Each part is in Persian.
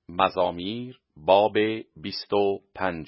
مزامیر باب 25.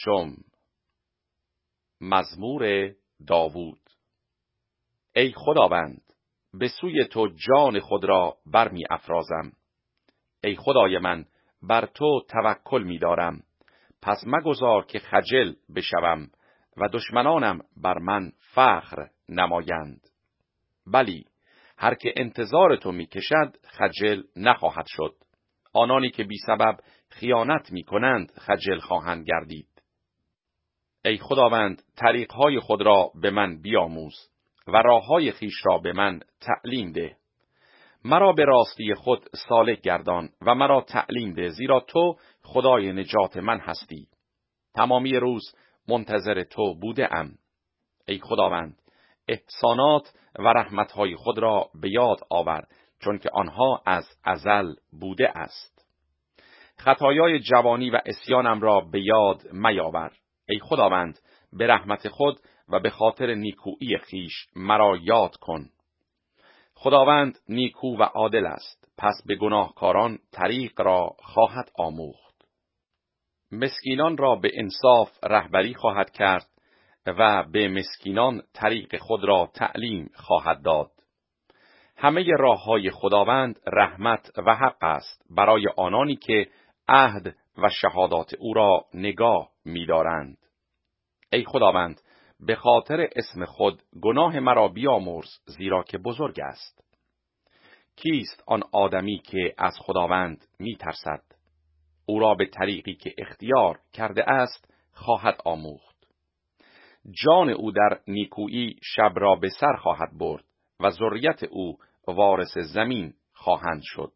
مزمور داوود. ای خداوند، به سوی تو جان خود را برمی افرازم. ای خدای من، بر تو توکل می دارم. پس مگذار که خجل بشوم و دشمنانم بر من فخر نمایند. بلی، هر که انتظار تو می کشد خجل نخواهد شد. آنانی که بی سبب خیانت می کنند خجل خواهند گردید. ای خداوند، طریقهای خود را به من بیاموز و راههای خیش را به من تعلیم ده. مرا به راستی خود سالک گردان و مرا تعلیم ده، زیرا تو خدای نجات من هستی. تمامی روز منتظر تو بوده ام. ای خداوند، احسانات و رحمتهای خود را به یاد آور، چون که آنها از ازل بوده است. خطایای جوانی و عصیانم را به یاد میاور. ای خداوند، به رحمت خود و به خاطر نیکویی خیش مرا یاد کن. خداوند نیکو و عادل است، پس به گناهکاران طریق را خواهد آموخت. مسکینان را به انصاف رهبری خواهد کرد و به مسکینان طریق خود را تعلیم خواهد داد. همه راههای خداوند رحمت و حق است برای آنانی که عهد و شهادات او را نگاه می‌دارند. ای خداوند، به خاطر اسم خود گناه مرا بیامرز، زیرا که بزرگ است. کیست آن آدمی که از خداوند می‌ترسد؟ او را به طریقی که اختیار کرده است خواهد آموخت. جان او در نیکویی شب را به سر خواهد برد و ذریت او وارث زمین خواهند شد.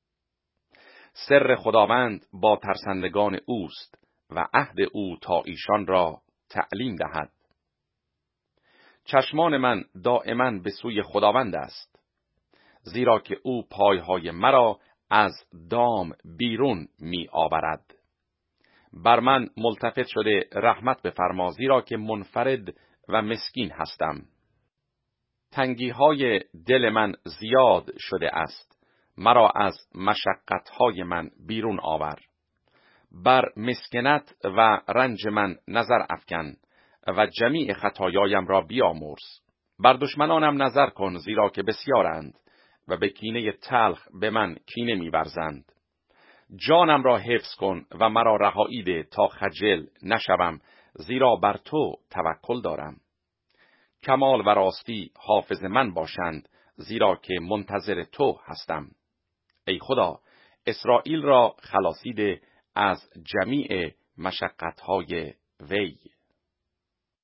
سر خداوند با ترسندگان اوست و عهد او تا ایشان را تعلیم دهد. چشمان من دائما به سوی خداوند است، زیرا که او پایهای مرا از دام بیرون می آورد. بر من ملتفت شده رحمت بفرما، زیرا که منفرد و مسکین هستم. تنگی‌های دل من زیاد شده است، مرا از مشقت‌های من بیرون آور. بر مسکنت و رنج من نظر افکن و جمیع خطایایم را بیامرز. بر دشمنانم نظر کن، زیرا که بسیارند و به کینه تلخ به من کینه می‌ورزند. جانم را حفظ کن و مرا رهایی ده تا خجل نشوم، زیرا بر تو توکل دارم. کمال و راستی حافظ من باشند، زیرا که منتظر تو هستم. ای خدا، اسرائیل را خلاصی ده از جمیع مشقت‌های وی.